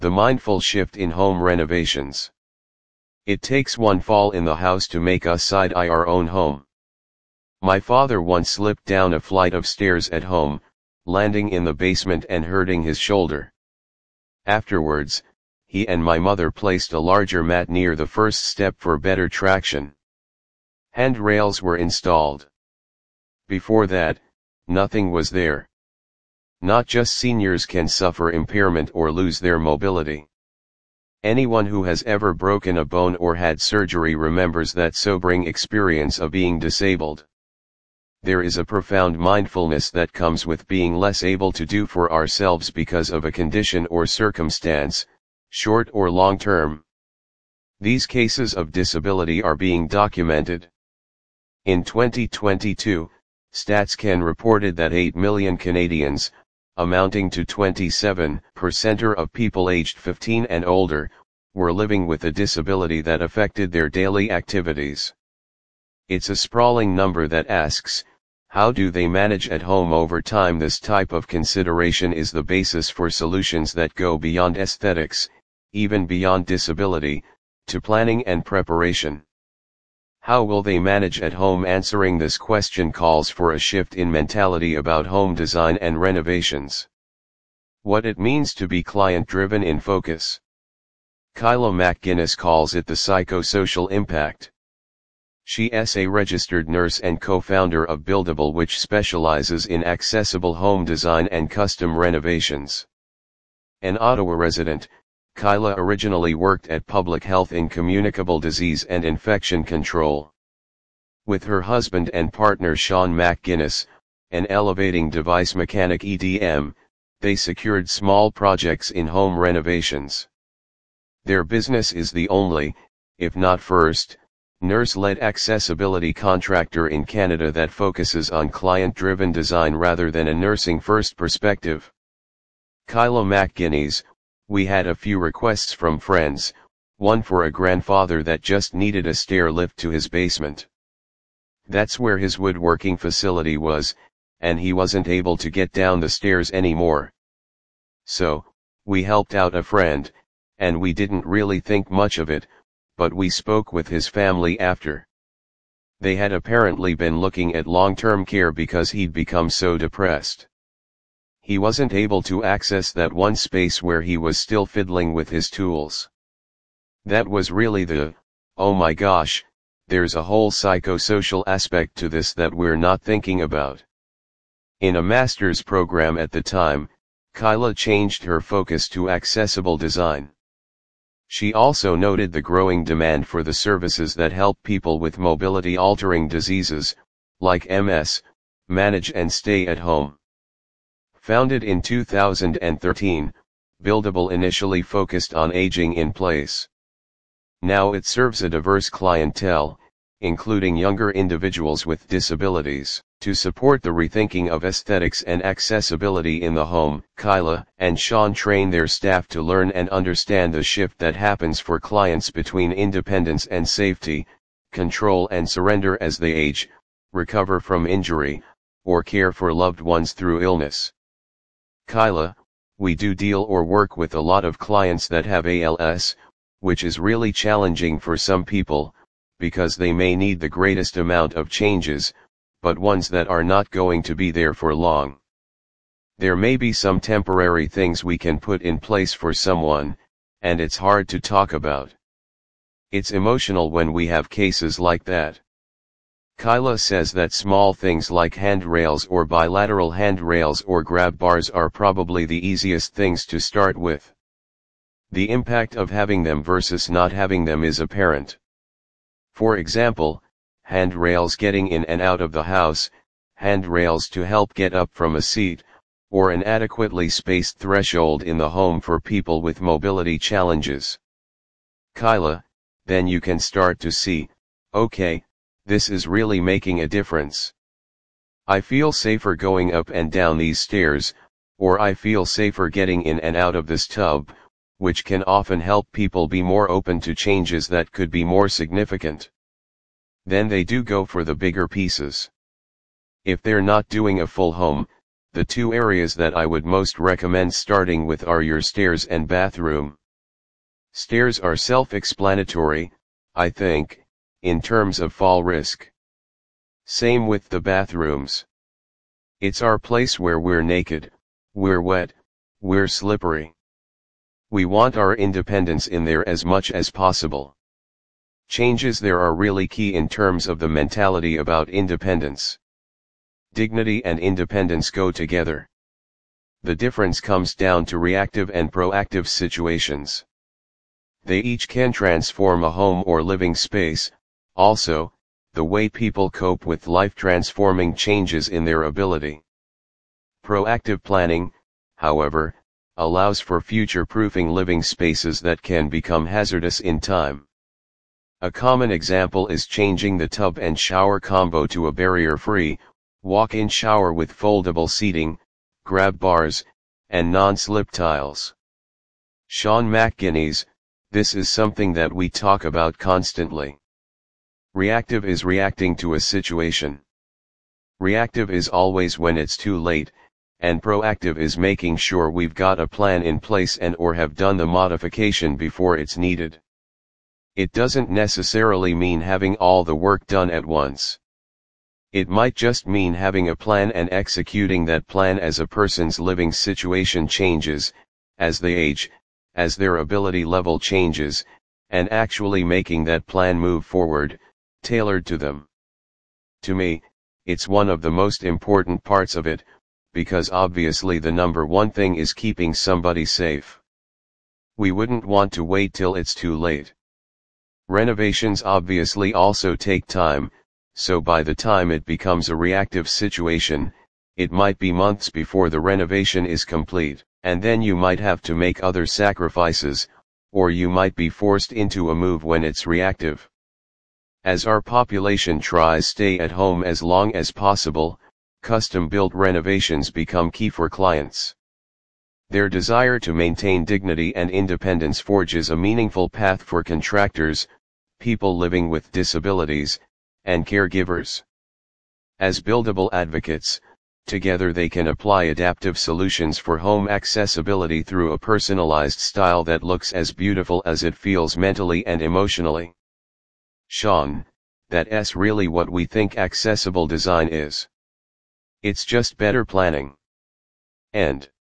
The mindful shift in home renovations. It takes one fall in the house to make us side-eye our own home. My father once slipped down a flight of stairs at home, landing in the basement and hurting his shoulder. Afterwards, he and my mother placed a larger mat near the first step for better traction. Handrails were installed. Before that, nothing was there. Not just seniors can suffer impairment or lose their mobility. Anyone who has ever broken a bone or had surgery remembers that sobering experience of being disabled. There is a profound mindfulness that comes with being less able to do for ourselves because of a condition or circumstance, short or long term. These cases of disability are being documented. In 2022, StatsCan reported that 8 million Canadians, amounting to 27% of people aged 15 and older, were living with a disability that affected their daily activities. It's a sprawling number that asks, how do they manage at home over time? This type of consideration is the basis for solutions that go beyond aesthetics, even beyond disability, to planning and preparation. How will they manage at home? Answering this question calls for a shift in mentality about home design and renovations. What it means to be client-driven in focus. Kyla McGuinness calls it the psychosocial impact. She is a registered nurse and co-founder of Buildable, which specializes in accessible home design and custom renovations. An Ottawa resident, Kyla originally worked at Public Health in Communicable Disease and Infection Control. With her husband and partner Sean McGuinness, an elevating device mechanic EDM, they secured small projects in home renovations. Their business is the only, if not first, nurse-led accessibility contractor in Canada that focuses on client-driven design rather than a nursing-first perspective. Kyla McGuinness, we had a few requests from friends, one for a grandfather that just needed a stair lift to his basement. That's where his woodworking facility was, and he wasn't able to get down the stairs anymore. So, we helped out a friend, and we didn't really think much of it, but we spoke with his family after. They had apparently been looking at long-term care because he'd become so depressed. He wasn't able to access that one space where he was still fiddling with his tools. That was really the, oh my gosh, there's a whole psychosocial aspect to this that we're not thinking about. In a master's program at the time, Kyla changed her focus to accessible design. She also noted the growing demand for the services that help people with mobility-altering diseases, like MS, manage and stay at home. Founded in 2013, Buildable initially focused on aging in place. Now it serves a diverse clientele, including younger individuals with disabilities. To support the rethinking of aesthetics and accessibility in the home, Kyla and Sean train their staff to learn and understand the shift that happens for clients between independence and safety, control and surrender as they age, recover from injury, or care for loved ones through illness. Kyla, we do deal or work with a lot of clients that have ALS, which is really challenging for some people, because they may need the greatest amount of changes, but ones that are not going to be there for long. There may be some temporary things we can put in place for someone, and it's hard to talk about. It's emotional when we have cases like that. Kyla says that small things like handrails or bilateral handrails or grab bars are probably the easiest things to start with. The impact of having them versus not having them is apparent. For example, handrails getting in and out of the house, handrails to help get up from a seat, or an adequately spaced threshold in the home for people with mobility challenges. Kyla, then you can start to see, okay, this is really making a difference. I feel safer going up and down these stairs, or I feel safer getting in and out of this tub, which can often help people be more open to changes that could be more significant. Then they do go for the bigger pieces. If they're not doing a full home, The two areas that I would most recommend starting with are your stairs and bathroom. Stairs are self-explanatory, I think, in terms of fall risk. Same with the bathrooms. It's our place where we're naked, we're wet, we're slippery. We want our independence in there as much as possible. Changes there are really key in terms of the mentality about independence. Dignity and independence go together. The difference comes down to reactive and proactive situations. They each can transform a home or living space. Also, the way people cope with life-transforming changes in their ability. Proactive planning, however, allows for future-proofing living spaces that can become hazardous in time. A common example is changing the tub and shower combo to a barrier-free, walk-in shower with foldable seating, grab bars, and non-slip tiles. Sean McGuinness, this is something that we talk about constantly. Reactive is reacting to a situation. Reactive is always when it's too late, and proactive is making sure we've got a plan in place and or have done the modification before it's needed. It doesn't necessarily mean having all the work done at once. It might just mean having a plan and executing that plan as a person's living situation changes, as they age, as their ability level changes, and actually making that plan move forward, tailored to them. To me, it's one of the most important parts of it, because obviously the number one thing is keeping somebody safe. We wouldn't want to wait till it's too late. Renovations obviously also take time, so by the time it becomes a reactive situation, it might be months before the renovation is complete, and then you might have to make other sacrifices, or you might be forced into a move when it's reactive. As our population tries stay at home as long as possible, custom-built renovations become key for clients. Their desire to maintain dignity and independence forges a meaningful path for contractors, people living with disabilities, and caregivers. As buildable advocates, together they can apply adaptive solutions for home accessibility through a personalized style that looks as beautiful as it feels mentally and emotionally. Sean, that's really what we think accessible design is. It's just better planning. End.